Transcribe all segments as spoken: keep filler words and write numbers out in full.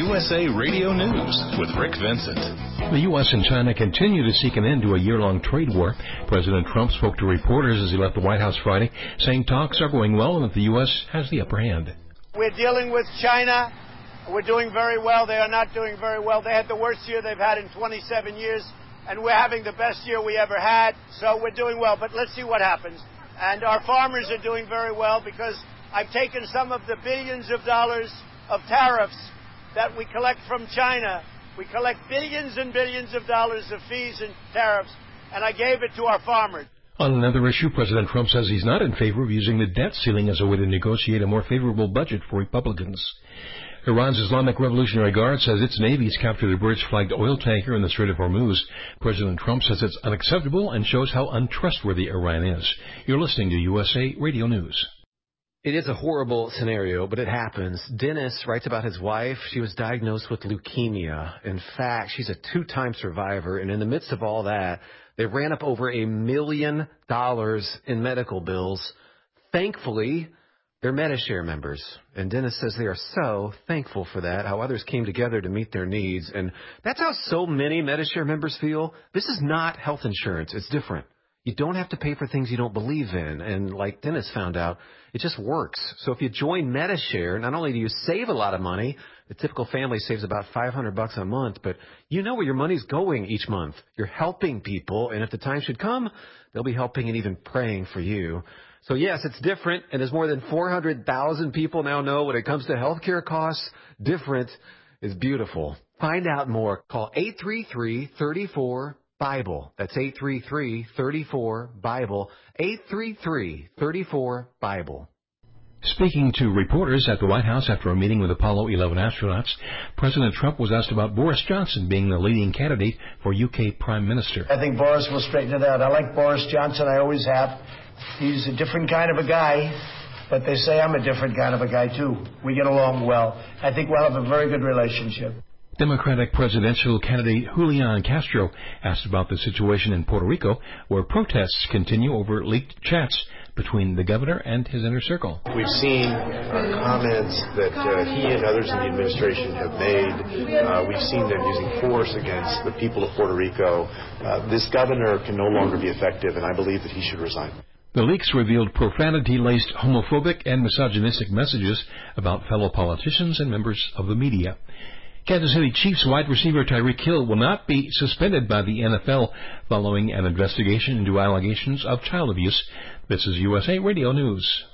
U S A Radio News with Rick Vincent. The U S and China continue to seek an end to a year-long trade war. President Trump spoke to reporters as he left the White House Friday, saying talks are going well and that the U S has the upper hand. We're dealing with China. We're doing very well. They are not doing very well. They had the worst year they've had in twenty-seven years, and we're having the best year we ever had. So we're doing well, but let's see what happens. And our farmers are doing very well because I've taken some of the billions of dollars of tariffs that we collect from China. We collect billions and billions of dollars of fees and tariffs, and I gave it to our farmers. On another issue, President Trump says he's not in favor of using the debt ceiling as a way to negotiate a more favorable budget for Republicans. Iran's Islamic Revolutionary Guard says its navies captured a British-flagged oil tanker in the Strait of Hormuz. President Trump says it's unacceptable and shows how untrustworthy Iran is. You're listening to U S A Radio News. It is a horrible scenario, but it happens. Dennis writes about his wife. She was diagnosed with leukemia. In fact, she's a two-time survivor, and in the midst of all that, they ran up over a million dollars in medical bills. Thankfully, they're Medi-Share members, and Dennis says they are so thankful for that, how others came together to meet their needs, and that's how so many Medi-Share members feel. This is not health insurance. It's different. You don't have to pay for things you don't believe in, and like Dennis found out, it just works. So if you join Medi-Share, not only do you save a lot of money, the typical family saves about five hundred bucks a month, but you know where your money's going each month. You're helping people, and if the time should come, they'll be helping and even praying for you. So yes, it's different, and as more than four hundred thousand people now know when it comes to healthcare costs, different is beautiful. Find out more. Call eight three three, three four, Bible. That's eight three three, three four, Bible. eight three three, three four, Bible. Speaking to reporters at the White House after a meeting with Apollo eleven astronauts, President Trump was asked about Boris Johnson being the leading candidate for U K Prime Minister. I think Boris will straighten it out. I like Boris Johnson. I always have. He's a different kind of a guy, but they say I'm a different kind of a guy, too. We get along well. I think we'll have a very good relationship. Democratic presidential candidate Julian Castro asked about the situation in Puerto Rico, where protests continue over leaked chats between the governor and his inner circle. We've seen uh, comments that uh, he and others in the administration have made. Uh, we've seen them using force against the people of Puerto Rico. Uh, this governor can no longer be effective, and I believe that he should resign. The leaks revealed profanity-laced homophobic and misogynistic messages about fellow politicians and members of the media. Kansas City Chiefs wide receiver Tyreek Hill will not be suspended by the N F L following an investigation into allegations of child abuse. This is U S A Radio News.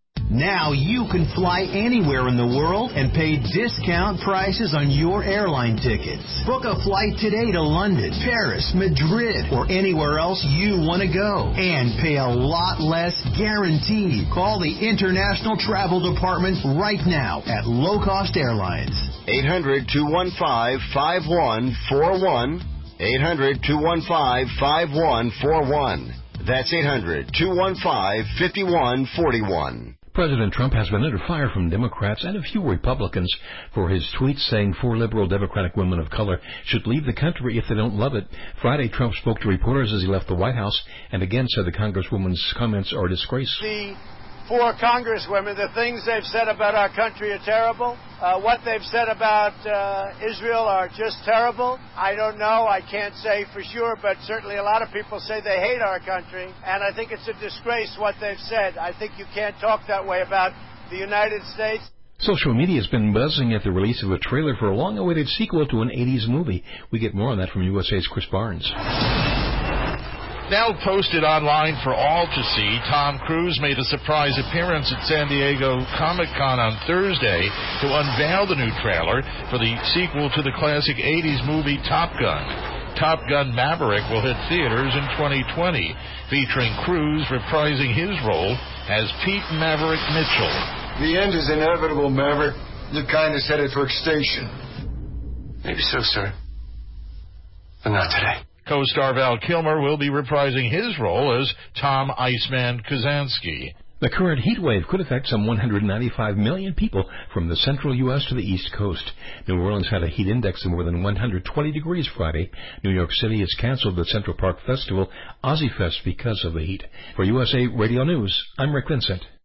Now you can fly anywhere in the world and pay discount prices on your airline tickets. Book a flight today to London, Paris, Madrid, or anywhere else you want to go. And pay a lot less guaranteed. Call the International Travel Department right now at Low Cost Airlines. eight hundred, two one five, five one four one. eight hundred, two one five, five one four one. That's eight hundred, two one five, five one four one. President Trump has been under fire from Democrats and a few Republicans for his tweets saying four liberal Democratic women of color should leave the country if they don't love it. Friday, Trump spoke to reporters as he left the White House and again said the Congresswoman's comments are a disgrace. The four Congresswomen, the things they've said about our country are terrible. Uh, what they've said about uh, Israel are just terrible. I don't know. I can't say for sure, but certainly a lot of people say they hate our country, and I think it's a disgrace what they've said. I think you can't talk that way about the United States. Social media has been buzzing at the release of a trailer for a long-awaited sequel to an eighties movie. We get more on that from U S A's Chris Barnes. Now posted online for all to see, Tom Cruise made a surprise appearance at San Diego Comic-Con on Thursday to unveil the new trailer for the sequel to the classic eighties movie Top Gun. Top Gun Maverick will hit theaters in twenty twenty, featuring Cruise reprising his role as Pete Maverick Mitchell. The end is inevitable, Maverick. You're kind of headed for extinction. Maybe so, sir. But not today. Co-star Val Kilmer will be reprising his role as Tom Iceman Kazansky. The current heat wave could affect some one hundred ninety-five million people from the central U S to the East Coast. New Orleans had a heat index of more than one hundred twenty degrees Friday. New York City has canceled the Central Park Festival, Ozzy Fest, because of the heat. For U S A Radio News, I'm Rick Vincent.